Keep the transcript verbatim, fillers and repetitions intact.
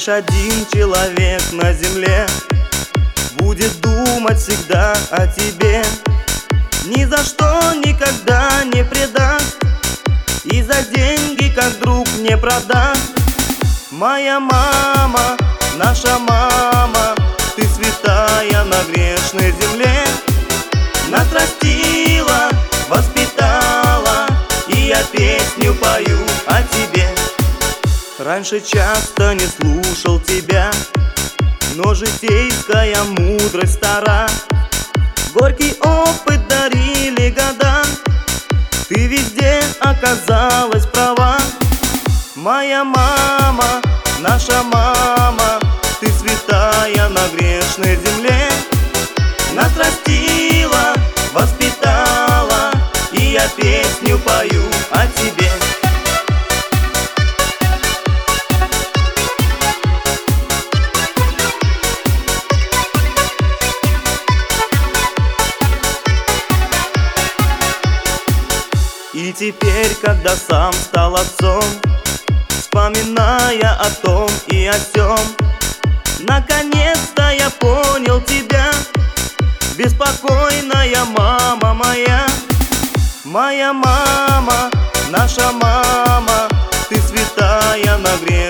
Лишь один человек на земле будет думать всегда о тебе. Ни за что никогда не предаст, и за деньги как друг не продаст. Моя мама, наша мама, ты святая на грешной земле. Нас растила, воспитала, и я песню пою о тебе. Раньше часто не слушал тебя, но житейская мудрость стара. Горький опыт дарили года, ты везде оказалась права. Моя мама, наша мама, ты святая на грешной земле. Нас растила, воспитала, и я песню пою о тебе. И теперь, когда сам стал отцом, вспоминая о том и о сём, наконец-то я понял тебя, беспокойная мама моя. Моя мама, наша мама, ты святая на грешной